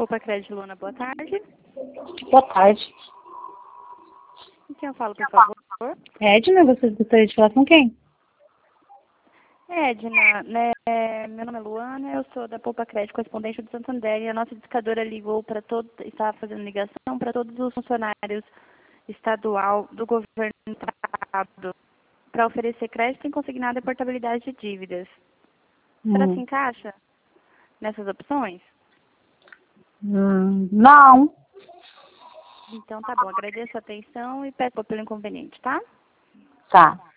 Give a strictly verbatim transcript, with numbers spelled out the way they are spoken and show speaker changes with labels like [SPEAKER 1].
[SPEAKER 1] Poupa Crédito Luna, boa tarde.
[SPEAKER 2] Boa tarde.
[SPEAKER 1] Com quem eu falo, por favor?
[SPEAKER 2] Edna, você gostaria de falar com quem?
[SPEAKER 1] Edna, né, meu nome é Luana, eu sou da Poupa Crédito, correspondente do Santander, e a nossa indicadora ligou para todos, está fazendo ligação para todos os funcionários estadual do governo do estado para oferecer crédito em consignado e portabilidade de dívidas. Será que se
[SPEAKER 2] Hum.
[SPEAKER 1] encaixa nessas opções?
[SPEAKER 2] Hum, não.
[SPEAKER 1] Então tá bom, agradeço a atenção e peço pelo inconveniente, tá?
[SPEAKER 2] Tá.